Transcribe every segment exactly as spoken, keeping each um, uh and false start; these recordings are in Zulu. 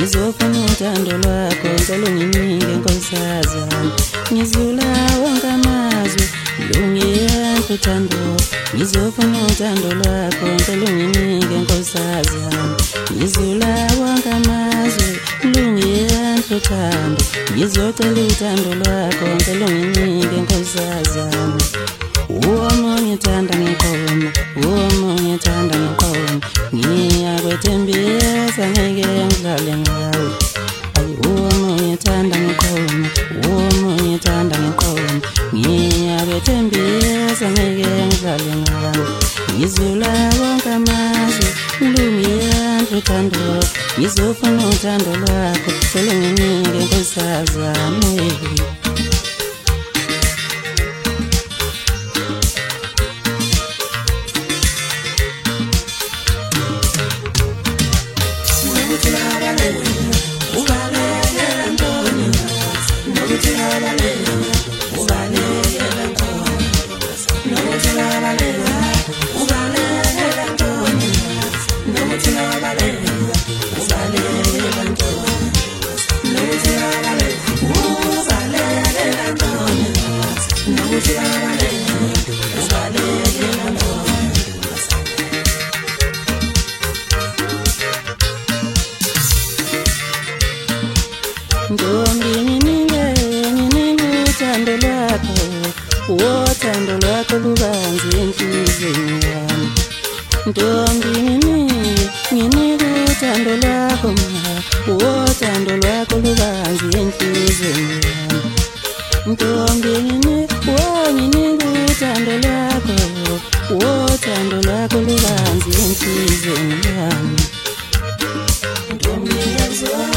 ngizofuna uthando lwakho ngicela unginike nkosazana ngizula wonke amazwi lungiyeke uthando ngizofuna uthando lwakho ngicela unginike nkosazana ngizula wonke amazwi lungiyeke uthando ngizocela uthando lwakho ngicela unginike nkosazana uomunye thanda ngikhona uomunye thanda ngikhona ngiyakwethembisa ngeke ngidlale ngawe uomunye thanda ngikhona uomunye thanda ngikhona ngiyakwethembisa ngeke ngidlale ngawe ngizula wonke amazwi lungiyeke uthando ngizofuna uthando lwakho cela unginike nkosazana Ndombi nginike nginike uthando lwakho uthando lwakho lubanzi enhliziyweni yami Ndombi nginike nginike uthando lwakho uthando lwakho lubanzi enhliziyweni yami Ndombi nginike nginike uthando lwakho uthando lwakho lubanzi enhliziyweni yami Ndombi ngiyazwana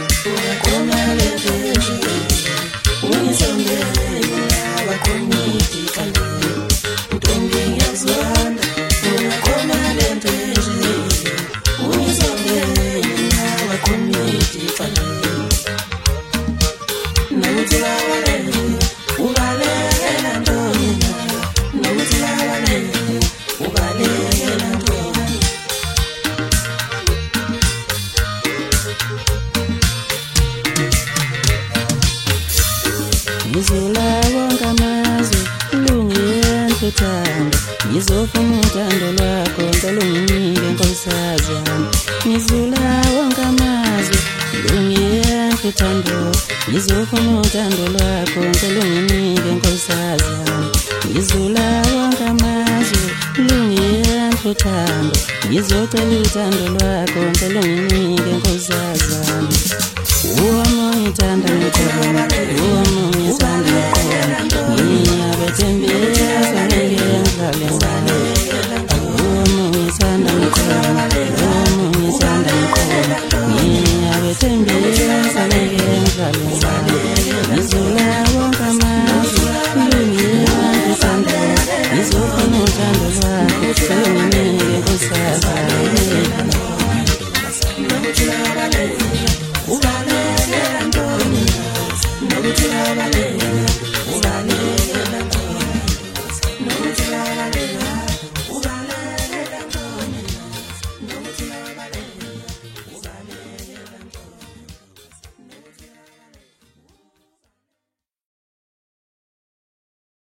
ngizula wonke amazwi lungiyeke uthando ngizofuna uthando lwakho ngicela unginike nkosazana ngizula wonke amazwi lungiyeke uthando ngizofuna uthando lwakho ngicela unginike nkosazana ngizula wonke amazwi lungiyeke uthando ngizocela uthando lwakho ngicela unginike nkosazana uomunye thanda ngikhona uomunye thanda ngikhona ngiyakwethembisa ngeke ngidlale ngawe uomunye thanda ngikhona uomunye thanda ngikhona ngiyakwethembisa ngeke ngidlale ngawe ngizula wonke amazwi lungiyeke uthando ngizofuna uthando